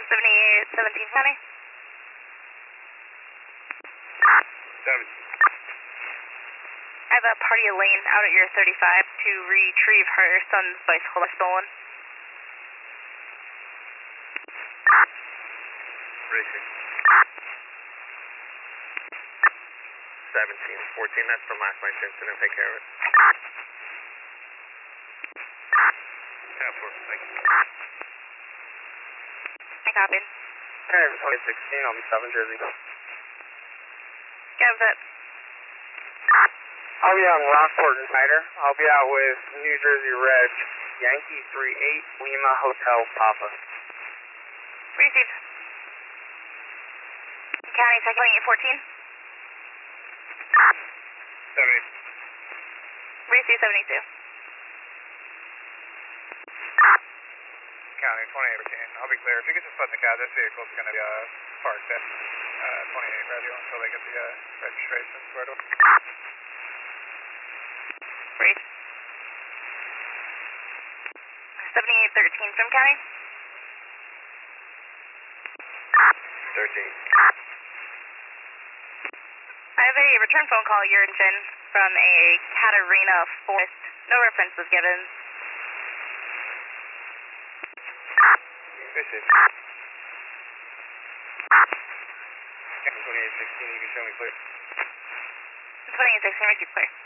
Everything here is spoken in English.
7817 County. 7. I have a party Elaine out at your 35 to retrieve her son's bicycle that's stolen. Racing. 1714, that's from last night's incident, take care of it. 10-4, thank you. I copied. Alright, 2016, I'll be 7 Jersey. Got that. I'll be on Rockport and Snyder. I'll be out with New Jersey Reg, Yankee 38, Lima Hotel Papa. Received. County, second 814. 78. Received 72. County, 2814, I'll be clear. If you could just put in the cab, this vehicle's going to be parked at 28 radio until they get the registration squared away. Brief. 7813 from County. 13. I have a return phone call, your engine, from a Catarina Forest. No reference was given. Received. County, 2816, you can show me clear. 2816, received clear.